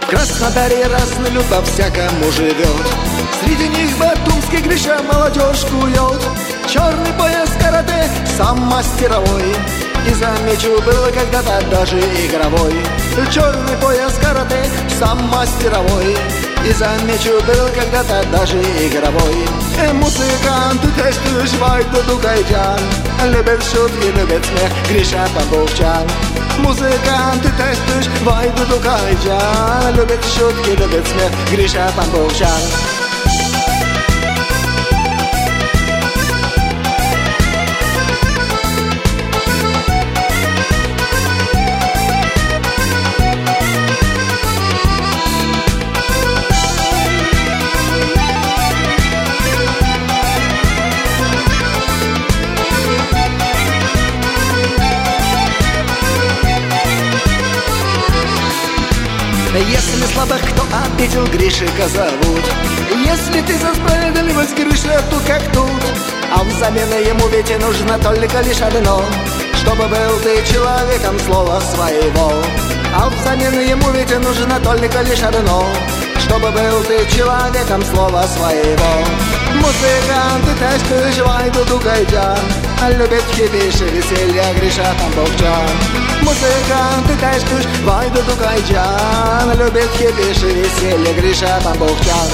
В Краснодаре разный люд по-всякому живет. Среди них батумский Гриша молодежь кует. Черный пояс карате, сам мастеровой. И замечу, был когда-то даже игровой. Черный пояс карате, сам мастеровой. И замечу, был когда-то даже игровой. Музыканты тестуешь, Вайду Гайджан. Любят шутки, любят смех, Гриша Тамбовчан. Музыканты тестуешь, Вайду Гайджан. Любят шутки, любят смех, Гриша Тамбовчан. Если слабых кто обидел, Гришика зовут. Если ты за справедливость, Гриша, тут как тут. А взамен ему ведь и нужно только лишь одно, чтобы был ты человеком слова своего. А взамен ему ведь и нужно только лишь одно, чтобы был ты человеком слова своего. Музыканты тестуешь, Вайду Гайджан. Любит хипиш и веселье, Гриша Тамбовчан. Музыканты тестуешь, Вайду Гайджан. Любит хипиш и веселье, Гриша Тамбовчан.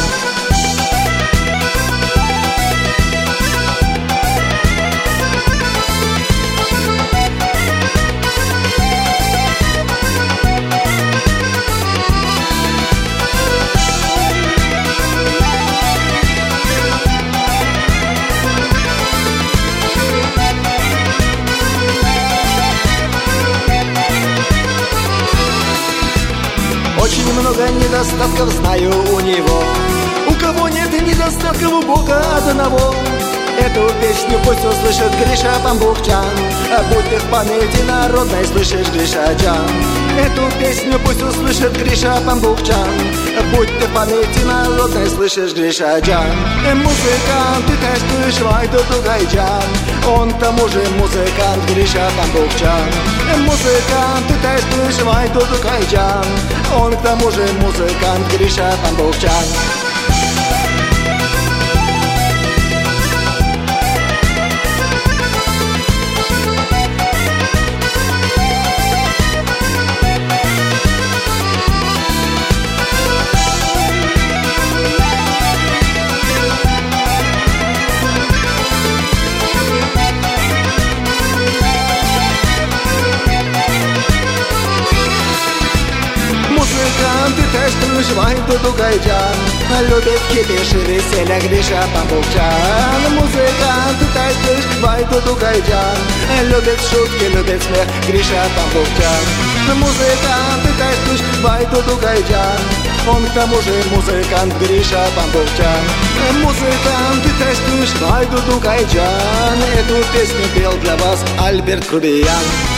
Очень много недостатков знаю у него. У кого нет недостатков, у Бога одного. Эту песню пусть услышит Гриша Тамбовчан. Будь ты в памяти народной, слышишь, Гриша-джан. Эту песню пусть услышит Гриша Тамбовчан. Будь ты в памяти народной, слышишь, Гриша-джан. Музыкант, ты тестуешь, Вайду Гайджан. Он к тому же музыкант, Гриша Тамбовчан. Музыкант, ты тестуешь, Вайду Гайджан. Он к тому же музыкант, Гриша Тамбовчан. Музыканты тестуешь, Вайду Гайджан. Любит кипиш и веселье, Гриша Тамбовчан. Музыканты тестуешь, Вайду Гайджан. Любит шутки, любит смех, Гриша Тамбовчан. Музыканты тестуешь, Вайду Гайджан. Он к тому же музыкант, Гриша Тамбовчан. Музыканты тестуешь, Вайду Гайджан. Эту песню пел для вас Альберт Крубиян.